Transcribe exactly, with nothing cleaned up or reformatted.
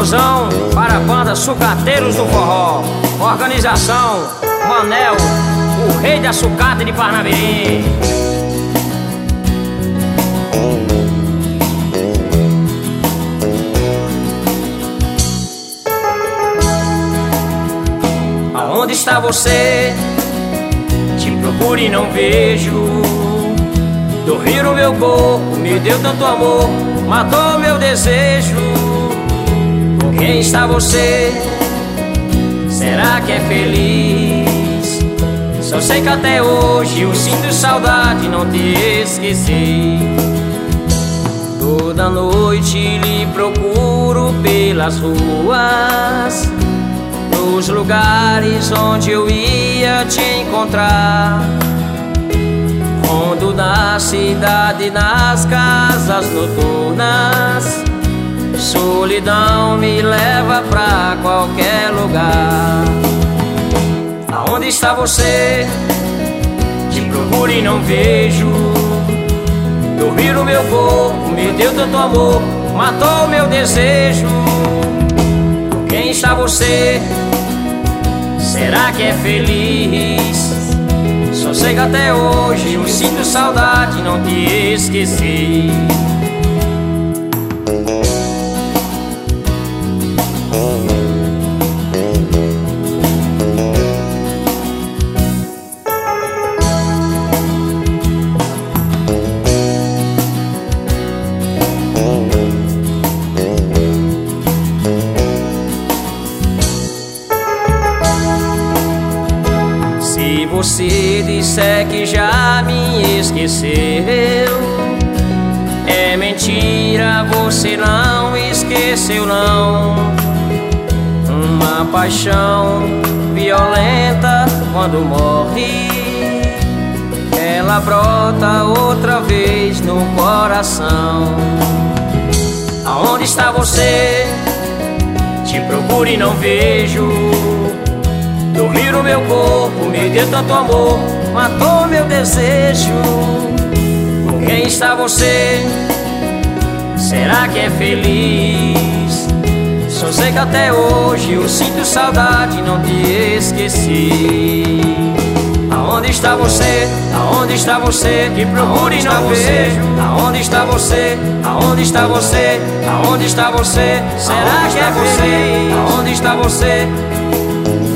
alusão para a banda Sucateiros do Forró. Organização Manel, o rei da sucata de Parnamirim. Aonde está você? Te procuro e não vejo. Dormir o meu corpo, me deu tanto amor, matou meu desejo. Com quem está você? Será que é feliz? Só sei que até hoje eu sinto saudade, não te esqueci. Toda noite lhe procuro pelas ruas, nos lugares onde eu ia te encontrar. Rondo da cidade, nas casas noturnas, solidão me leva pra qualquer lugar. Aonde está você? Te procuro e não vejo. Dormir o meu corpo, me deu tanto amor, matou meu desejo. Com quem está você? Será que é feliz? Só sei que até hoje eu sinto saudade, não te esqueci. Se você disser que já me esqueceu, é mentira, você não esqueceu não. Uma paixão violenta quando morre, ela brota outra vez no coração. Aonde está você? Te procuro e não vejo. Dormir o meu corpo, me deu tanto amor, matou meu desejo. Com quem está você? Será que é feliz? Só sei que até hoje eu sinto saudade, não te esqueci. Aonde está você? Aonde está você? Que procuro e não vejo. Aonde está você? Aonde está você? Aonde está você? Será que é você? Aonde está você?